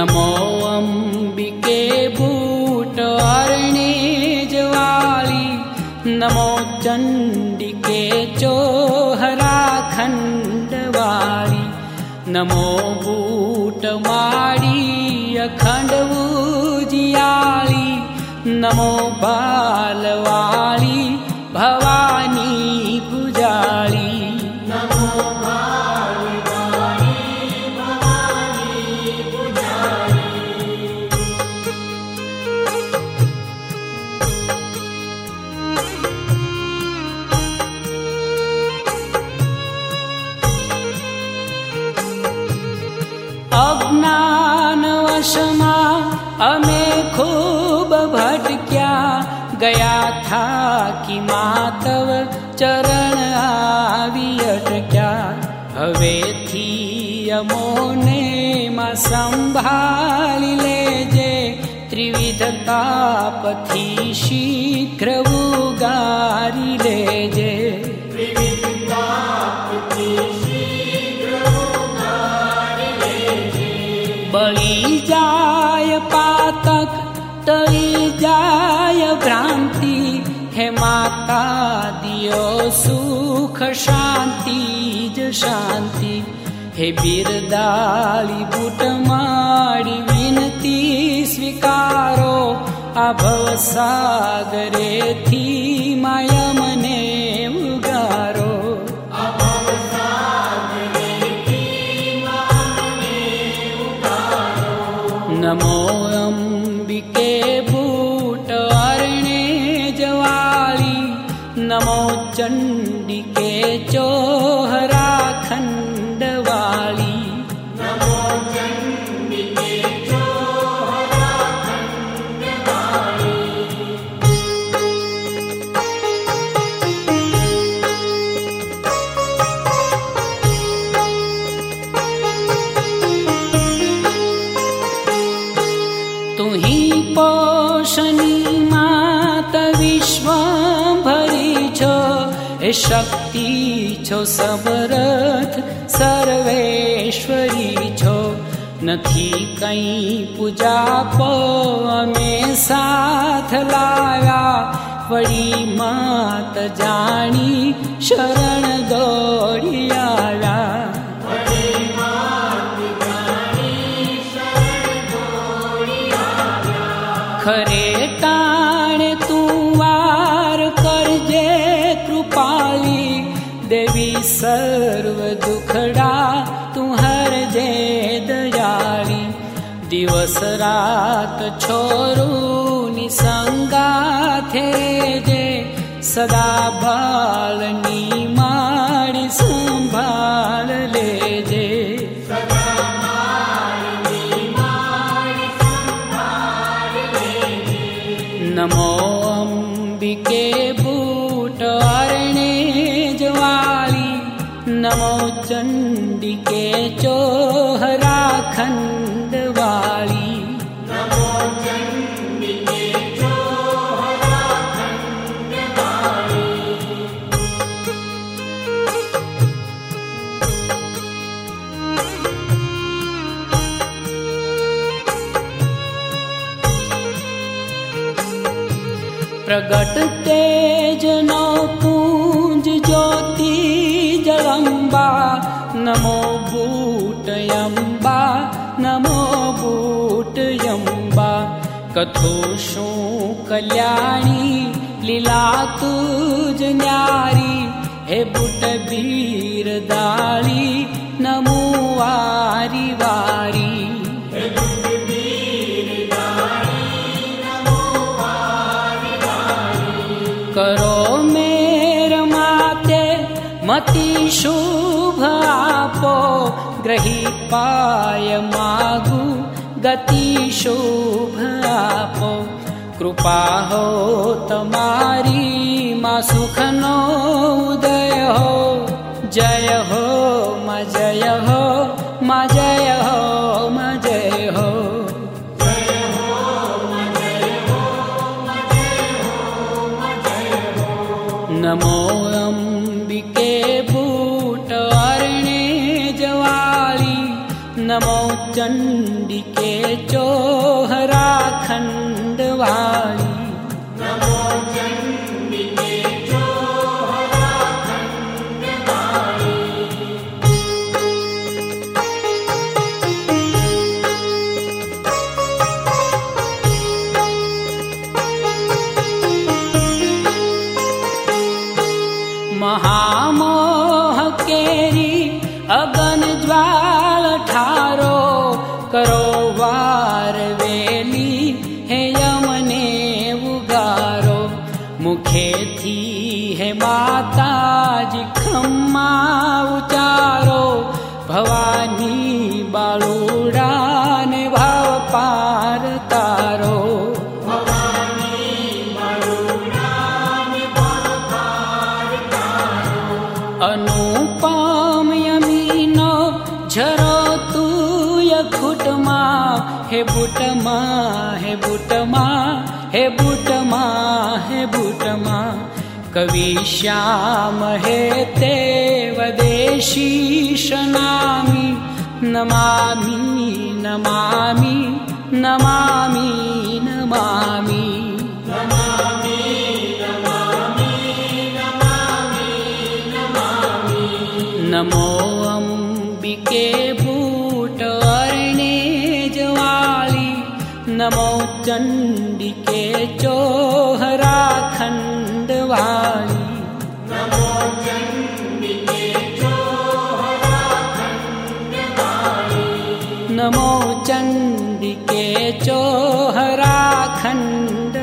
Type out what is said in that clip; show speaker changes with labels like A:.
A: नमो अंबिके boot अरणे Jawali, नमो चंडिके चोहरा खंडवाली, नमो boot माड़ी अखंड उजियाली, नमो बालवाली भवानी पुजाली,
B: नमो बालवाली भवानी पुजाली।
A: अज्ञानवशमा अमे खूब भटक्या, गया था कि मातव चरण आवी अटक्या, हवे थी अमोने मां संभाली लेजे, त्रिविध तापथी शीघ्र उगारी लेजे,
B: त्रिविध तापथी शीघ्र उगारी लेजे।
A: बळी जाय पातक टळी जाय भ्रांति, हे माता दियो सुख शांति ज शांति, हे बिरदाली बूट माड़ी विनती स्वीकारो, आ भव सागरे थी माया मने उगारो,
B: आ भव सागरे थी माया मने उगारो।
A: नमो अंबिके बूट अरणे जवाली, नमो चंडिके चोहरा खंडवाली,
B: नमो चंडिके चोहरा खंडवाली।
A: तुही पोषणी मात विश्वभरी छो, हे शक्ति छो समर्थ सर्वेश्वरी छो, नथी कई पूजा पो अमे साथ लाया, वड़ी मात जानी शरण दौड़ी आया,
B: वड़ी मात जानी शरण दौड़ी आया।
A: खरे टाणे तू वार करजे कृपाली, देवी सर्व दुखड़ा तू हरजे दयाली, दिवस रात छोरू निसंगा थे जे, सदा बालनी माड़ी संभाल लेजे,
B: सदा बालनी माड़ी संभाल लेजे।
A: नमो अंबिके बूट अरणे जवाली, नमो चंडिके चोहरा खंडवाली,
B: नमो चंडिके चोहरा खंडवाली।
A: प्रगट तेज नो पुंज ज्योति जगम्बा, नमो बूट यम्बा नमो बूट यम्बा, कथो शू कल्याणी लीला तुझ न्यारी, हे बूट बीरदाली नमो वारी वारी,
B: हे बूट बीरदाली नमो वारी वारी।
A: करो मेर माते मति शुभ आपो, ग्रही पाय मागु गति शुभ आपो, कृपा हो तमारी मां सुखनो उदय हो, जय हो मां जय हो मां जय हो मां जय हो,
B: जय हो मां जय हो मां जय हो मां जय हो।
A: नमो अंबिके बूट अरणे जवाली, नमो चंडिके चोहरा खंडवाली।
B: नमो चंडिके चोहरा खंडवाली।
A: महामोह केरी अगन ज्वाल ठारो करो वार वेली हे यमने उगारो। मुखे थी है माताजी खम्मा उचारो। भवानी बालूड़ा ने भाव पार तारो। अनुपम यमीनो झरो तू यखुटमा हे बुटमा हे बुटमा हे बुटमा हे बुटमा। कवि श्याम हे ते वदेशीश नामी। नमामि नमामि नमामि नमामि। नमो अंबिके बूट अरणे जवाली। नमो चंडिके चोहरा खंडवाली।
B: नमो चंडिके चोहरा खंडवाली।
A: नमो चंडिके चोहरा खंडवाली।